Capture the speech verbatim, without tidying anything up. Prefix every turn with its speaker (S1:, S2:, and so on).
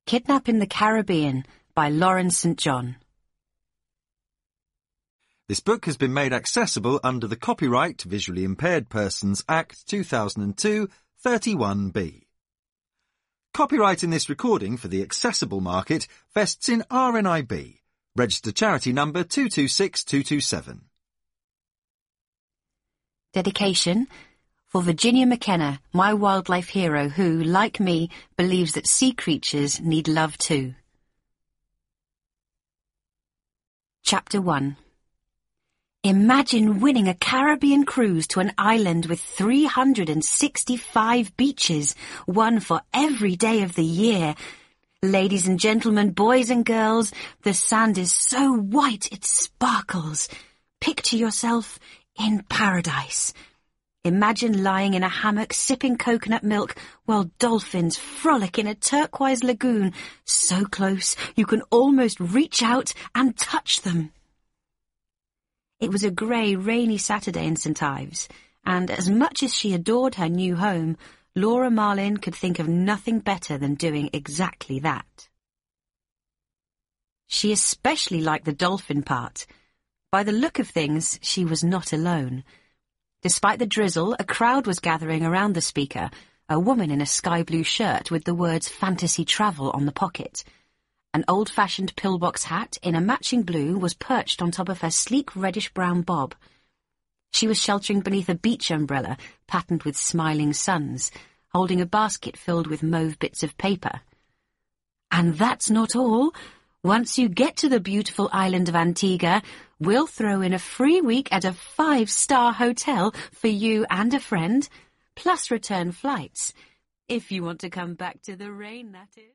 S1: Kidnap in the Caribbean by Lauren Saint John.
S2: This book has been made accessible under the Copyright Visually Impaired Persons Act two thousand two, thirty-one B. Copyright in this recording for the accessible market vests in R N I B, registered charity number two two six two two seven.
S1: Dedication for Virginia McKenna, my wildlife hero who, like me, believes that sea creatures need love too. Chapter one. Imagine winning a Caribbean cruise to an island with three hundred sixty-five beaches, one for every day of the year. Ladies and gentlemen, boys and girls, the sand is so white it sparkles. Picture yourself in paradise. Imagine lying in a hammock sipping coconut milk while dolphins frolic in a turquoise lagoon, so close you can almost reach out and touch them. It was a grey, rainy Saturday in Saint Ives, and as much as she adored her new home, Laura Marlin could think of nothing better than doing exactly that. She especially liked the dolphin part. By the look of things, she was not alone. Despite the drizzle, a crowd was gathering around the speaker, a woman in a sky-blue shirt with the words Fantasy Travel on the pocket. An old-fashioned pillbox hat in a matching blue was perched on top of her sleek reddish-brown bob. She was sheltering beneath a beach umbrella patterned with smiling suns, holding a basket filled with mauve bits of paper. And that's not all. Once you get to the beautiful island of Antigua, we'll throw in a free week at a five-star hotel for you and a friend, plus return flights, if you want to come back to the rain, that is.